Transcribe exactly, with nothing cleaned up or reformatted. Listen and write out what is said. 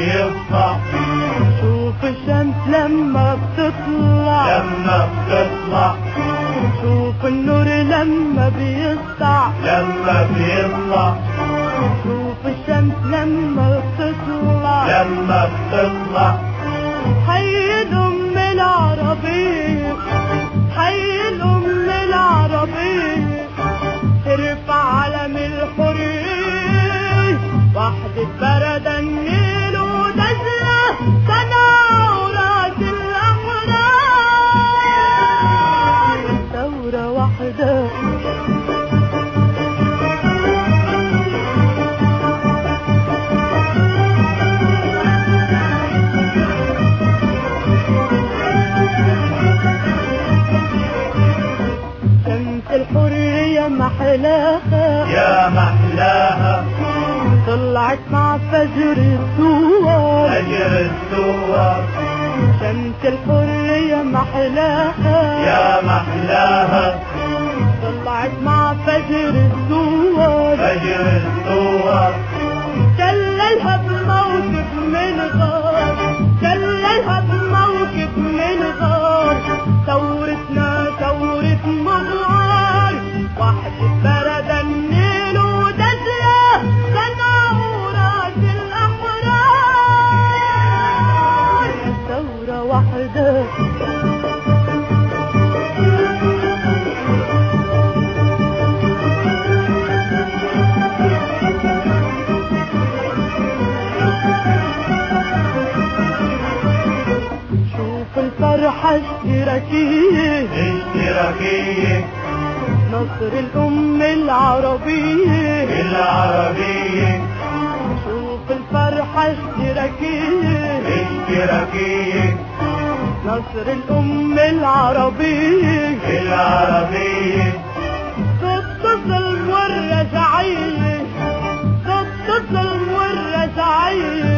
بيطلع شوف الشمس لما بتطلع لما بتطلع شوف النور لما بيسطع لما بيطلع شوف الشمس لما بتطلع لما بتطلع حي الأم العربية حي الأم العربية ترفع علم الحرية وحدة برد النيل ودجلة صنعاء وراس الأحرار ثورة واحدة الحرية محلاها يا محلاها طلعت مع فجر الثوار فجر الثوار شمس الحرية محلاها يا محلاها طلعت مع فجر الثوار فجر الثوار دللها بموكب من غار دللها بموكب من غار ثورتنا ثورة مغوار وحدة برد النيل ودجلة صنعاء وراس الأحرار ثورة واحدة شوف الفرحة اشتراكية اشتراكية نصر الأم العربية العربية شوف الفرحة اشتراكية اشتراكية نصر الأم العربية العربية ضد الظلم والرجعية ضد الظلم والرجعية